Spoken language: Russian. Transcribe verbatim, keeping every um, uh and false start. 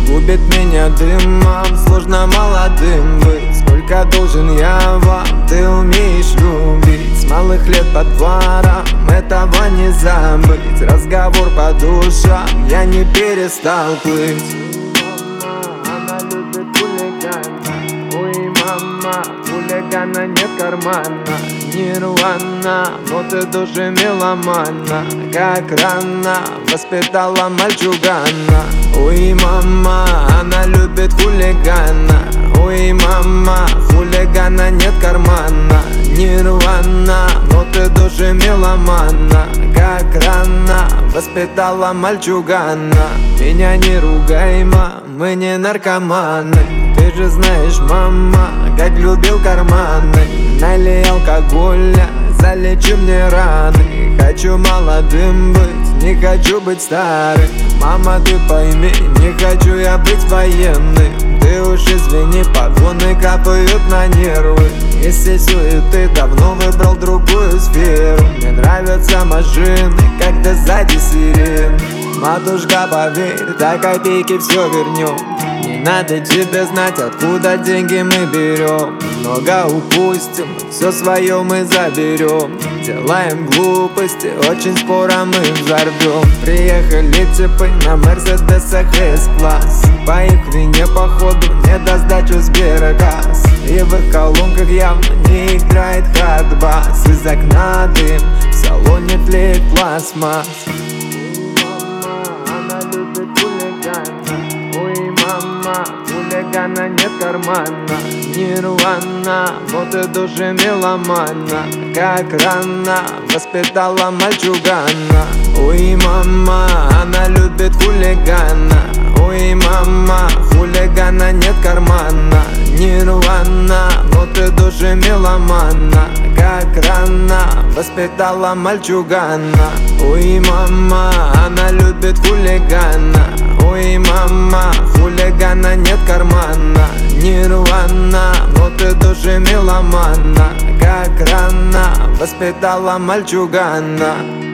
губит меня дымом. Сложно молодым быть, сколько должен я вам, ты умеешь любить. С малых лет по дворам, этого не забыть. Разговор по душам, я не перестал плыть. Она любит хулигана, ой, мама, хулигана нет кармана. Нирвана, но ты тоже меломана. Как рано воспитала мальчугана. Ой, мама, она любит хулигана. Ой, мама, хулигана нет кармана. Нирвана, но ты тоже меломана. Как рано воспитала мальчугана. Меня не ругай, ма, мы не наркоманы. Ты же знаешь, мама, как любил карманы. Налей алкоголя, залечи мне раны. Хочу молодым быть, не хочу быть старым. Мама, ты пойми, не хочу я быть военным. Ты уж извини, погоны капают на нервы. Если суеты, давно выбрал другую сферу. Мне нравятся машины, когда сзади сирен. Матушка, поверь, до копейки все вернем. Не надо тебе знать, откуда деньги мы берем. Много упустим, все свое мы заберем. Делаем глупости, очень скоро мы взорвем. Приехали типы на мерседесах эс-класс. По их вине походу не даст сдачу Сбергаз. И в их колонках явно не играет хардбас. Из окна дым, в салоне тлеет пластмасс. Она любит хулигана. Ой, мама, хулигана нет кармана. Нирвана, но ты тоже меломана. Как рано воспитала мальчугана. Ой, мама, она любит хулигана. Ой, мама, хулигана нет кармана. Нирвана, но ты тоже меломана. Как рано воспитала мальчугана. Ой, мама, она любит хулигана. Ой, мама, хулигана нет кармана. Нирвана, но ты тоже меломана. Как рано воспитала мальчугана.